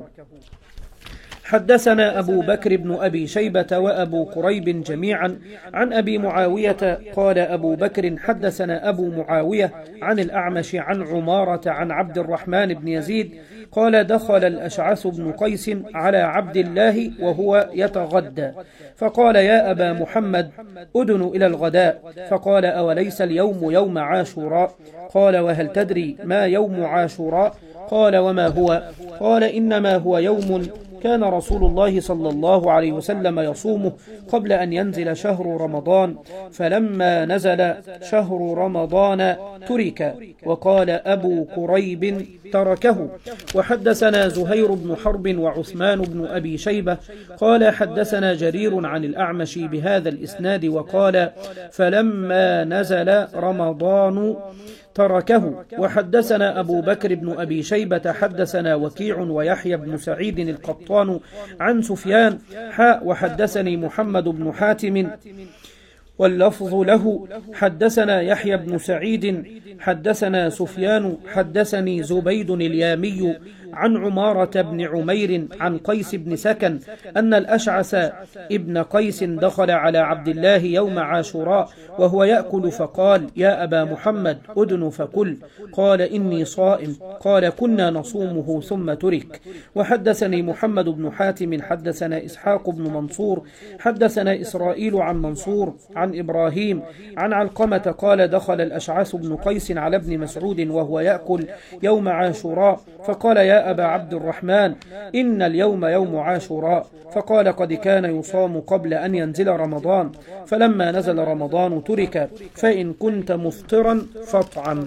حدثنا أبو بكر بن أبي شيبة وأبو كريب جميعا عن أبي معاوية قال أبو بكر: حدثنا أبو معاوية عن الأعمش عن عمارة عن عبد الرحمن بن يزيد قال: دخل الأشعث بن قيس على عبد الله وهو يتغدى، فقال: يا أبا محمد أدن إلى الغداء. فقال: أوليس اليوم يوم عاشوراء؟ قال: وهل تدري ما يوم عاشوراء؟ قال: وما هو؟ قال: إنما هو يوم كان رسول الله صلى الله عليه وسلم يصومه قبل أن ينزل شهر رمضان، فلما نزل شهر رمضان ترك. وقال أبو كريب: تركه. وحدثنا زهير بن حرب وعثمان بن أبي شيبة قال حدثنا جرير عن الأعمش بهذا الإسناد وقال: فلما نزل رمضان تركه. وحدثنا أبو بكر بن أبي شيبة حدثنا وكيع ويحيى بن سعيد القطان عن سفيان وحدثني محمد بن حاتم واللفظ له حدثنا يحيى بن سعيد حدثنا سفيان حدثني زبيد اليامي عن عمارة بن عمير عن قيس بن سكن أن الأشعث ابن قيس دخل على عبد الله يوم عاشوراء وهو يأكل فقال: يا أبا محمد أدن فكل. قال: إني صائم. قال: كنا نصومه ثم ترك. وحدثني محمد بن حاتم حدثنا إسحاق بن منصور حدثنا إسرائيل عن منصور عن إبراهيم عن علقمة قال: دخل الأشعث بن قيس على ابن مسعود وهو يأكل يوم عاشوراء فقال: يا يا أبا عبد الرحمن إن اليوم يوم عاشوراء، فقال قد كان يصام قبل أن ينزل رمضان، فلما نزل رمضان ترك، فإن كنت مفطرا فاطعم.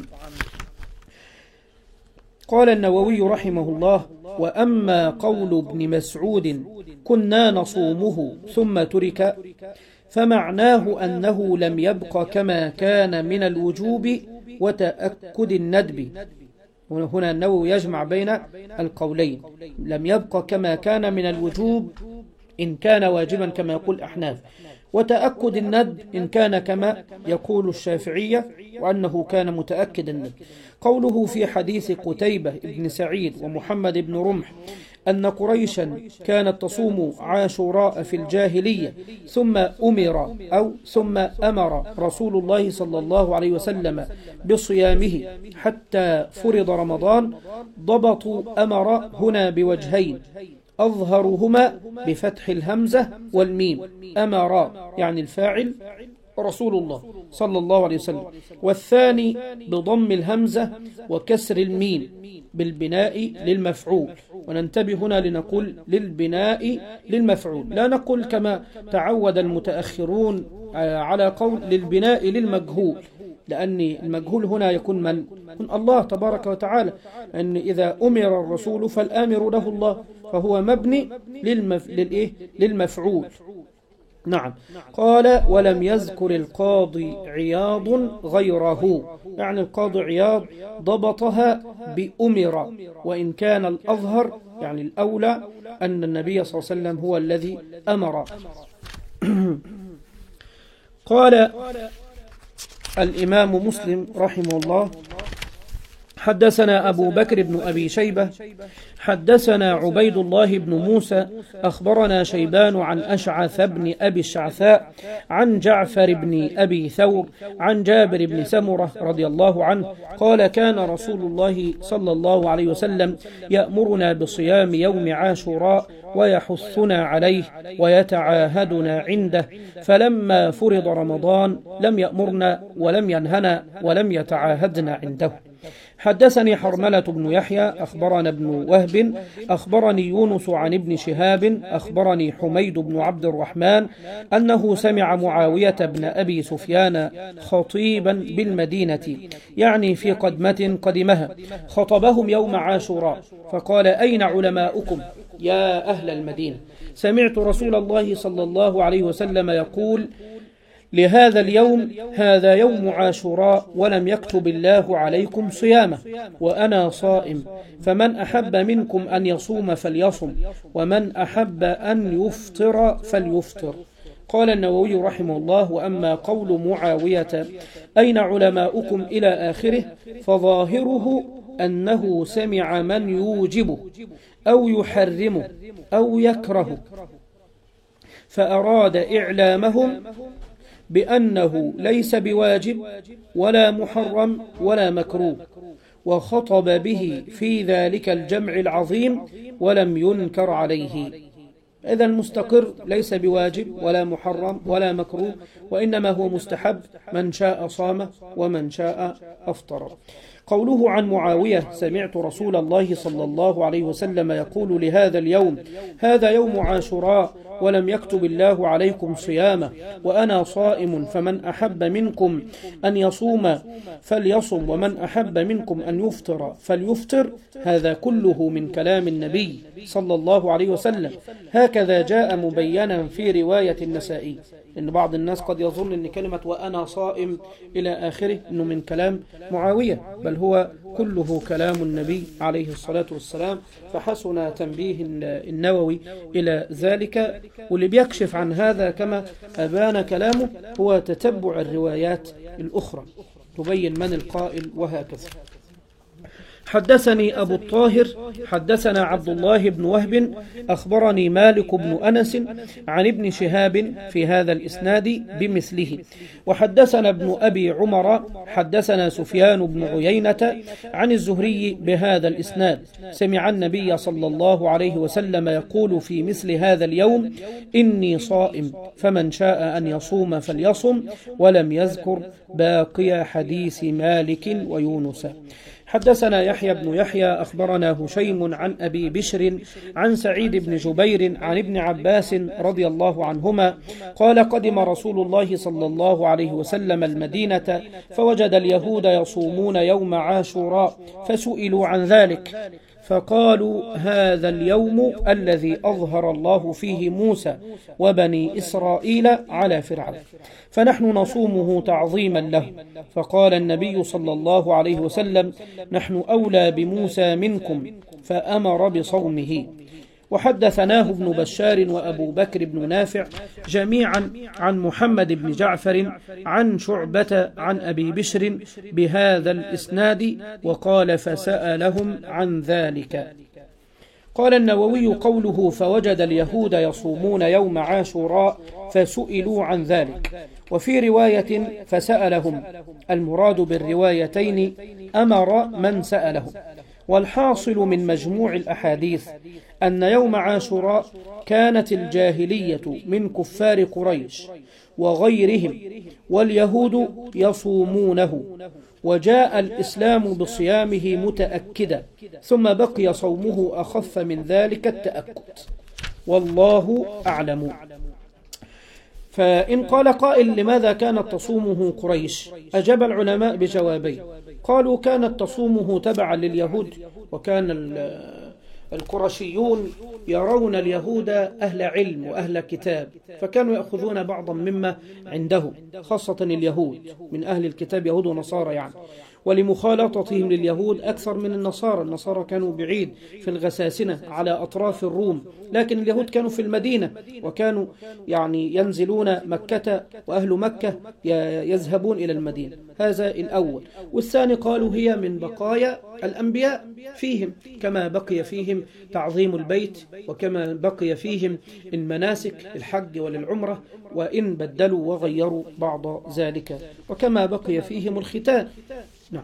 قال النووي رحمه الله: وأما قول ابن مسعود كنا نصومه ثم ترك فمعناه أنه لم يبق كما كان من الوجوب وتأكد الندب. هنا النووي يجمع بين القولين، لم يبق كما كان من الوجوب إن كان واجبا كما يقول أحناف، وتأكد الندب إن كان كما يقول الشافعية وأنه كان متأكد الندب. قوله في حديث قتيبة بن سعيد ومحمد بن رمح أن قريشا كانت تصوم عاشوراء في الجاهلية ثم أمر رسول الله صلى الله عليه وسلم بصيامه حتى فرض رمضان، ضبطوا أمر هنا بوجهين، أظهرهما بفتح الهمزة والميم، أمر يعني الفاعل رسول الله صلى الله عليه وسلم، والثاني بضم الهمزة وكسر الميم بالبناء للمفعول. وننتبه هنا لنقول للبناء للمفعول، لا نقول كما تعود المتأخرون على قول للبناء للمجهول، لأن المجهول هنا يكون من الله تبارك وتعالى، أن إذا أمر الرسول فالآمر له الله، فهو مبني للمفعول. نعم. قال: ولم يذكر القاضي عياض غيره، يعني القاضي عياض ضبطها بأمر، وإن كان الأظهر يعني الأولى أن النبي صلى الله عليه وسلم هو الذي أمر. قال الإمام مسلم رحمه الله: حدثنا أبو بكر بن أبي شيبة حدثنا عبيد الله بن موسى أخبرنا شيبان عن أشعث بن أبي الشعثاء عن جعفر بن أبي ثور عن جابر بن سمرة رضي الله عنه قال: كان رسول الله صلى الله عليه وسلم يأمرنا بصيام يوم عاشوراء ويحثنا عليه ويتعاهدنا عنده، فلما فرض رمضان لم يأمرنا ولم ينهنا ولم يتعاهدنا عنده. حدثني حرملة بن يحيى أخبرنا ابن وهب أخبرني يونس عن ابن شهاب أخبرني حميد بن عبد الرحمن أنه سمع معاوية بن أبي سفيان خطيبا بالمدينة، يعني في قدمة قدمها، خطبهم يوم عاشوراء فقال: أين علماؤكم يا أهل المدينة؟ سمعت رسول الله صلى الله عليه وسلم يقول لهذا اليوم: هذا يوم عاشوراء ولم يكتب الله عليكم صيامه وأنا صائم، فمن أحب منكم أن يصوم فليصم، ومن أحب أن يفطر فليفطر. قال النووي رحمه الله: وأما قول معاوية أين علماؤكم إلى آخره فظاهره أنه سمع من يوجبه أو يحرمه أو يكرهه، فأراد إعلامهم بأنه ليس بواجب ولا محرم ولا مكروه، وخطب به في ذلك الجمع العظيم ولم ينكر عليه. إذا المستقر ليس بواجب ولا محرم ولا مكروه، وإنما هو مستحب، من شاء صام ومن شاء أفطر. قوله عن معاوية: سمعت رسول الله صلى الله عليه وسلم يقول لهذا اليوم: هذا يوم عاشوراء ولم يكتب الله عليكم صيامه وأنا صائم، فمن أحب منكم أن يصوم فليصم، ومن أحب منكم أن يفطر فليفطر. هذا كله من كلام النبي صلى الله عليه وسلم، هكذا جاء مبينا في رواية النسائي. إن بعض الناس قد يظن أن كلمة وأنا صائم إلى آخره أنه من كلام معاوية، بل هو كله كلام النبي عليه الصلاة والسلام، فحسن تنبيه النووي إلى ذلك. واللي بيكشف عن هذا كما أبان كلامه هو تتبع الروايات الأخرى تبين من القائل وهكذا. حدثني أبو الطاهر حدثنا عبد الله بن وهب أخبرني مالك بن أنس عن ابن شهاب في هذا الإسناد بمثله. وحدثنا ابن أبي عمر حدثنا سفيان بن عيينة عن الزهري بهذا الإسناد: سمع النبي صلى الله عليه وسلم يقول في مثل هذا اليوم: إني صائم، فمن شاء أن يصوم فليصم، ولم يذكر باقي حديث مالك ويونس. حدثنا يحيى بن يحيى أخبرنا هشيم عن أبي بشر عن سعيد بن جبير عن ابن عباس رضي الله عنهما قال قدم رسول الله صلى الله عليه وسلم المدينة فوجد اليهود يصومون يوم عاشوراء فسئلوا عن ذلك فقالوا هذا اليوم الذي أظهر الله فيه موسى وبني إسرائيل على فرعون فنحن نصومه تعظيما له. فقال النبي صلى الله عليه وسلم نحن أولى بموسى منكم فأمر بصومه. وحدثناه ابن بشار وأبو بكر بن نافع جميعا عن محمد بن جعفر عن شعبة عن أبي بشر بهذا الإسناد وقال فسألهم عن ذلك. قال النووي قوله فوجد اليهود يصومون يوم عاشوراء فسئلوا عن ذلك، وفي رواية فسألهم، المراد بالروايتين أمر من سألهم. والحاصل من مجموع الأحاديث أن يوم عاشوراء كانت الجاهلية من كفار قريش وغيرهم واليهود يصومونه، وجاء الإسلام بصيامه متأكدا، ثم بقي صومه أخف من ذلك التأكد، والله أعلم. فإن قال قائل لماذا كانت تصومه قريش؟ أجاب العلماء بجوابين. قالوا كانت تصومه تبعا لليهود، وكان القرشيون يرون اليهود أهل علم وأهل كتاب، فكانوا يأخذون بعضا مما عندهم، خاصة اليهود من أهل الكتاب يهود ونصارى يعني، ولمخالطتهم لليهود أكثر من النصارى كانوا بعيد في الغساسنة على أطراف الروم، لكن اليهود كانوا في المدينة وكانوا يعني ينزلون مكة، وأهل مكة يذهبون إلى المدينة. هذا الأول. والثاني قالوا هي من بقايا الأنبياء فيهم، كما بقي فيهم تعظيم البيت، وكما بقي فيهم المناسك الحج والعمرة، وإن بدلوا وغيروا بعض ذلك، وكما بقي فيهم الختان. نعم.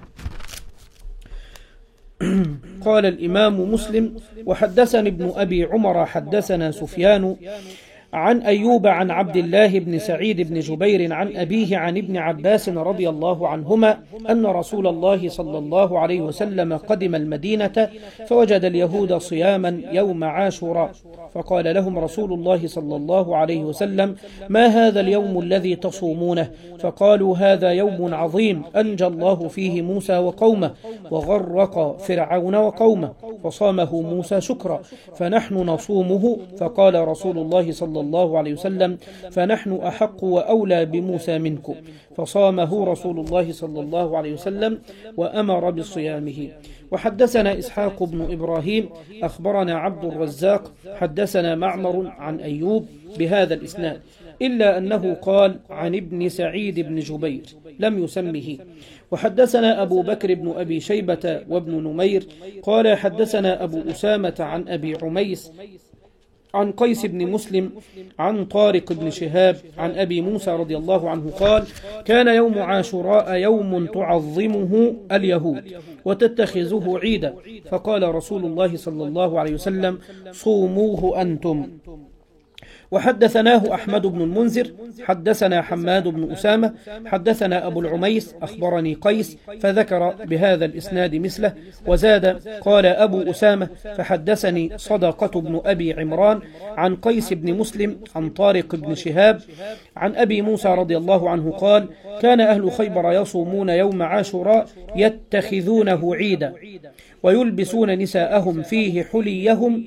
قال الإمام مسلم وحدثني ابن أبي عمر حدثنا سفيان عن أيوب عن عبد الله بن سعيد بن جبير عن أبيه عن ابن عباس رضي الله عنهما أن رسول الله صلى الله عليه وسلم قدم المدينة فوجد اليهود صياما يوم عاشوراء، فقال لهم رسول الله صلى الله عليه وسلم ما هذا اليوم الذي تصومونه؟ فقالوا هذا يوم عظيم أنجى الله فيه موسى وقومه وغرق فرعون وقومه، فصامه موسى شكرا فنحن نصومه. فقال رسول الله صلى الله عليه وسلم فنحن أحق وأولى بموسى منكم، فصامه رسول الله صلى الله عليه وسلم وأمر بصيامه. وحدثنا إسحاق بن إبراهيم أخبرنا عبد الرزاق حدثنا معمر عن أيوب بهذا الإسناد، إلا أنه قال عن ابن سعيد بن جبير لم يسمه. وحدثنا أبو بكر بن أبي شيبة وابن نمير قال حدثنا أبو أسامة عن أبي عميس عن قيس بن مسلم عن طارق بن شهاب عن أبي موسى رضي الله عنه قال كان يوم عاشوراء يوم تعظمه اليهود وتتخذه عيدا، فقال رسول الله صلى الله عليه وسلم صوموه أنتم. وحدثناه أحمد بن المنذر حدثنا حماد بن أسامة حدثنا أبو العميس أخبرني قيس فذكر بهذا الإسناد مثله، وزاد قال أبو أسامة فحدثني صدقة بن أبي عمران عن قيس بن مسلم عن طارق بن شهاب عن أبي موسى رضي الله عنه قال كان أهل خيبر يصومون يوم عاشوراء يتخذونه عيدا ويلبسون نساءهم فيه حليهم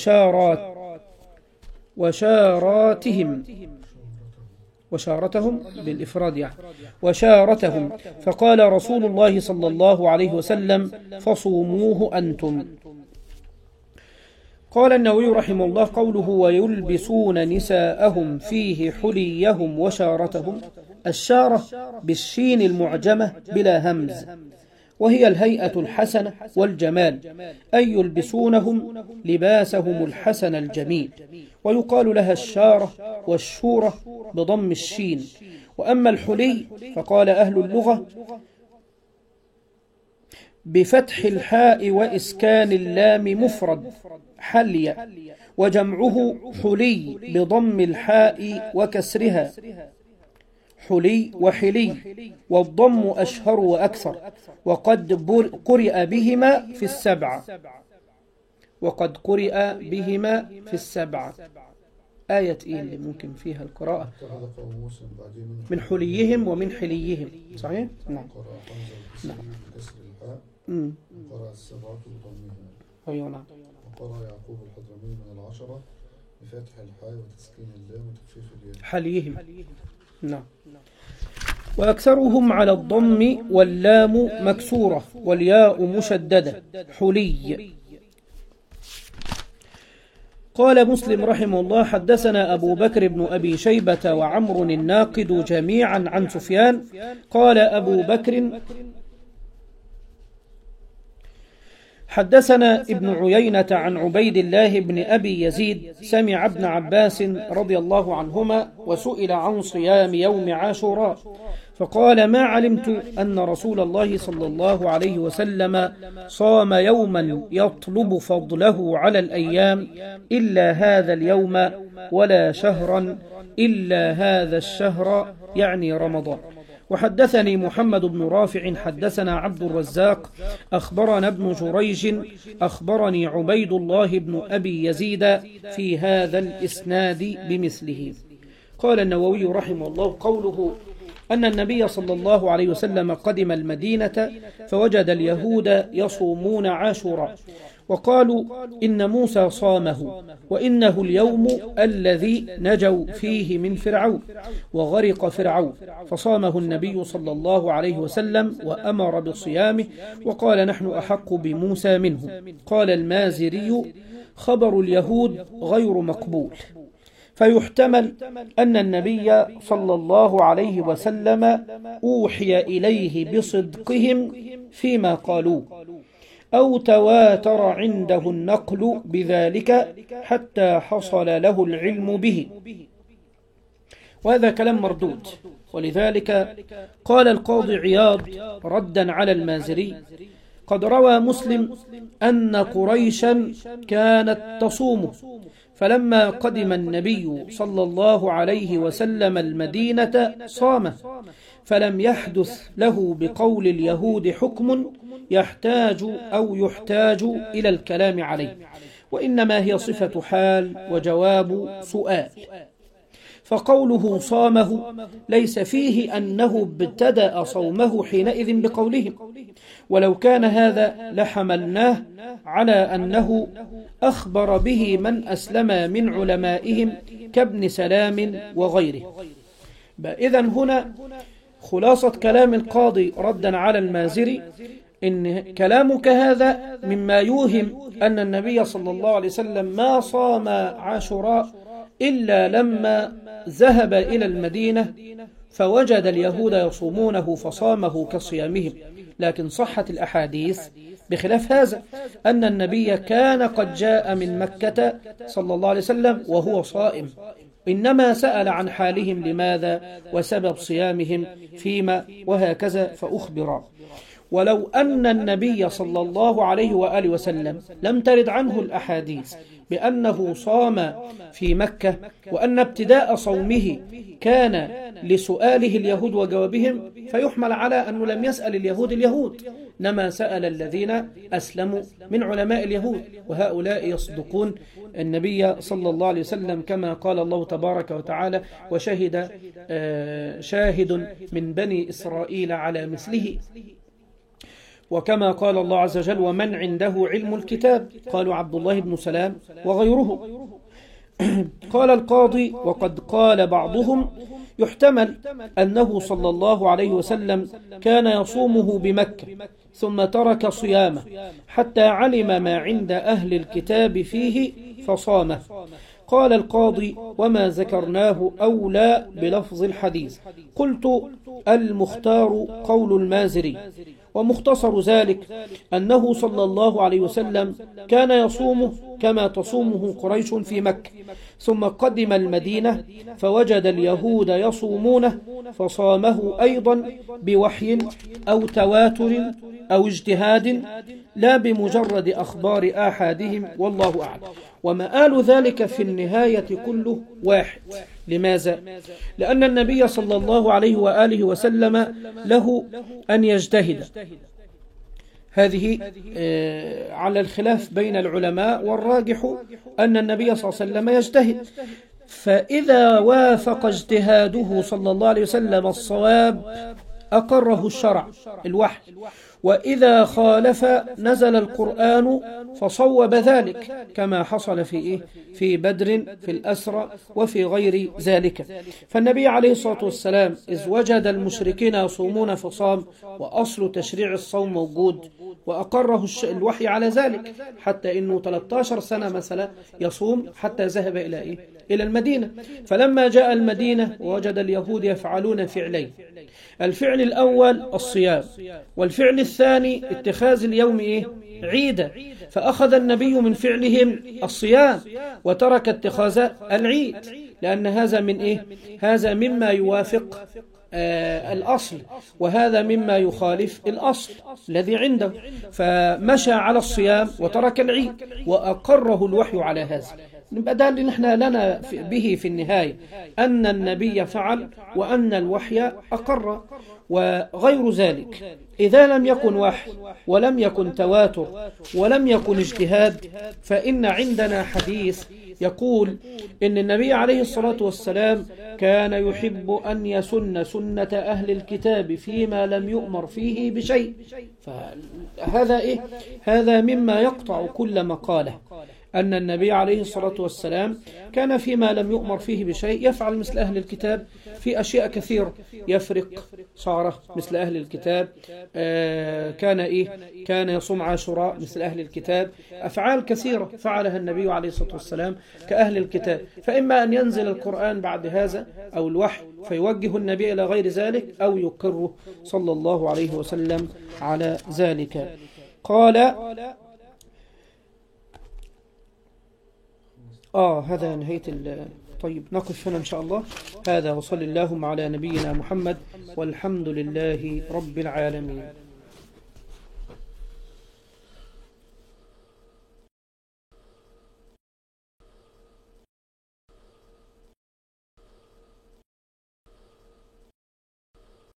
وشارتهم بالإفراد يعني وشارتهم، فقال رسول الله صلى الله عليه وسلم فصوموه أنتم. قال النووي رحمه الله قوله ويلبسون نساءهم فيه حليهم وشارتهم، الشارة بالشين المعجمة بلا همز، وهي الهيئة الحسنة والجمال، أي يلبسونهم لباسهم الحسن الجميل، ويقال لها الشارة والشورة بضم الشين. وأما الحلي فقال أهل اللغة بفتح الحاء وإسكان اللام مفرد حلي، وجمعه حلي بضم الحاء وكسرها حلي وحلي، والضم أشهر وأكثر، وقد قرئ بهما في السبعة. وقد قرئ بهما في السبعة. آية إيه اللي ممكن فيها القراءة؟ من حليهم ومن حليهم، صحيح؟ نعم. نعم. قرأ السبعة بضمها. أيوة نعم. وقرأ يعقوب الحضرمي من العشرة بفتح الحاء وتسكين اللام وتخفيف الياء. حليهم. نعم. وأكثرهم على الضم واللام مكسورة والياء مشددة. حلي. قال مسلم رحمه الله: حدثنا أبو بكر بن أبي شيبة وعمر الناقد جميعا عن سفيان. قال أبو بكر: حدثنا ابن عيينة عن عبيد الله بن أبي يزيد سمع ابن عباس رضي الله عنهما وسئل عن صيام يوم عاشوراء، فقال: ما علمت أن رسول الله صلى الله عليه وسلم صام يوما يطلب فضله على الأيام إلا هذا اليوم، ولا شهرا إلا هذا الشهر، يعني رمضان. وحدثني محمد بن رافع حدثنا عبد الرزاق أخبرنا ابن جريج أخبرني عبيد الله بن أبي يزيد في هذا الإسناد بمثله. قال النووي رحمه الله: قوله أن النبي صلى الله عليه وسلم قدم المدينة فوجد اليهود يصومون عاشوراء، وقالوا إن موسى صامه، وإنه اليوم الذي نجوا فيه من فرعون وغرق فرعون، فصامه النبي صلى الله عليه وسلم وأمر بصيامه، وقال: نحن أحق بموسى منه. قال المازري: خبر اليهود غير مقبول، فيحتمل أن النبي صلى الله عليه وسلم أوحي إليه بصدقهم فيما قالوه، أو تواتر عنده النقل بذلك حتى حصل له العلم به، وهذا كلام مردود. ولذلك قال القاضي عياض ردا على المازري: قد روى مسلم أن قريشا كانت تصومه، فلما قدم النبي صلى الله عليه وسلم المدينة صامه، فلم يحدث له بقول اليهود حكم يحتاج إلى الكلام عليه، وإنما هي صفة حال وجواب سؤال. فقوله صامه ليس فيه أنه ابتدأ صومه حينئذ بقولهم، ولو كان هذا لحملناه على أنه أخبر به من أسلم من علمائهم كابن سلام وغيره. إذن هنا خلاصة كلام القاضي ردا على المازري: إن كلامك هذا مما يوهم أن النبي صلى الله عليه وسلم ما صام عاشوراء إلا لما ذهب إلى المدينة فوجد اليهود يصومونه فصامه كصيامهم. لكن صحت الأحاديث بخلاف هذا، أن النبي كان قد جاء من مكة صلى الله عليه وسلم وهو صائم، إنما سأل عن حالهم لماذا وسبب صيامهم فيما، وهكذا فأخبر. ولو أن النبي صلى الله عليه وآله وسلم لم ترد عنه الأحاديث بأنه صام في مكة، وأن ابتداء صومه كان لسؤاله اليهود وجوابهم، فيحمل على أنه لم يسأل اليهود، إنما سأل الذين أسلموا من علماء اليهود، وهؤلاء يصدقون النبي صلى الله عليه وسلم كما قال الله تبارك وتعالى: وشهد شاهد من بني إسرائيل على مثله. وكما قال الله عز وجل: ومن عنده علم الكتاب، قالوا عبد الله بن سلام وغيره. قال القاضي: وقد قال بعضهم يحتمل أنه صلى الله عليه وسلم كان يصومه بمكة ثم ترك صيامه حتى علم ما عند أهل الكتاب فيه فصامه. قال القاضي: وما ذكرناه أولى بلفظ الحديث. قلت: المختار قول المازري، ومختصر ذلك أنه صلى الله عليه وسلم كان يصومه كما تصومه قريش في مكة، ثم قدم المدينة فوجد اليهود يصومونه فصامه أيضا بوحي أو تواتر أو اجتهاد، لا بمجرد أخبار آحادهم، والله أعلم. ومآل ذلك في النهاية كله واحد، لماذا؟ لأن النبي صلى الله عليه وآله وسلم له أن يجتهد. هذه على الخلاف بين العلماء، والراجح أن النبي صلى الله عليه وسلم يجتهد، فإذا وافق اجتهاده صلى الله عليه وسلم الصواب أقره الشرع الوحي، وإذا خالف نزل القرآن فصوب ذلك، كما حصل في بدر في الأسرى وفي غير ذلك. فالنبي عليه الصلاة والسلام إذ وجد المشركين يصومون فصام، وأصل تشريع الصوم موجود، وأقره الوحي على ذلك، حتى إنه 13 سنة مثلا يصوم حتى ذهب إلى المدينة. فلما جاء المدينة ووجد اليهود يفعلون فعلين: الفعل الأول الصيام، والفعل الثاني اتخاذ اليوم عيدا، فأخذ النبي من فعلهم الصيام وترك اتخاذ العيد، لأن هذا مما يوافق الأصل، وهذا مما يخالف الأصل الذي عنده، فمشى على الصيام وترك العيد وأقره الوحي على هذا. نبقى ده اللي نحن لنا به في النهاية، أن النبي فعل وأن الوحي أقر. وغير ذلك إذا لم يكن وحي ولم يكن تواتر ولم يكن اجتهاد، فإن عندنا حديث يقول إن النبي عليه الصلاة والسلام كان يحب أن يسن سنة أهل الكتاب فيما لم يؤمر فيه بشيء. فهذا هذا مما يقطع كل مقالة، أن النبي عليه الصلاة والسلام كان فيما لم يؤمر فيه بشيء يفعل مثل أهل الكتاب في أشياء كثيرة، يفرق شعره مثل أهل الكتاب، كان يصوم عاشوراء مثل أهل الكتاب، أفعال كثيرة فعلها النبي عليه الصلاة والسلام كأهل الكتاب. فإما أن ينزل القرآن بعد هذا أو الوحي فيوجه النبي إلى غير ذلك، أو يقره صلى الله عليه وسلم على ذلك. قال هذا نهاية طيب، نقف هنا إن شاء الله. هذا وصل اللهم على نبينا محمد، والحمد لله رب العالمين.